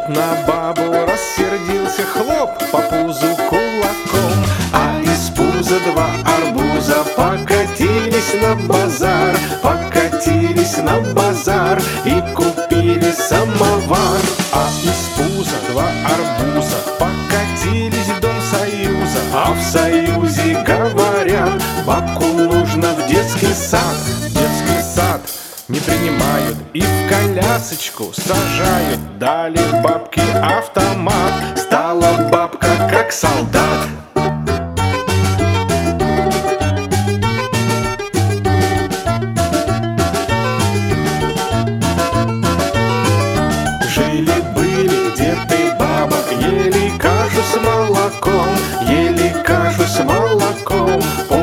на бабу рассердился, хлоп по пузу кулаком. А из пуза два арбуза покатились на базар, покатились на базар и купили самовар. А из пуза два арбуза покатились в Дом Союза, а в Союзе говорят: бабку нужно в детский сад. Детский сад не принимают и в колясочку сажают. Дали бабке автомат, стала бабка как солдат. Жили-были дед и баба, ели кашу с молоком, ели кашу с молоком.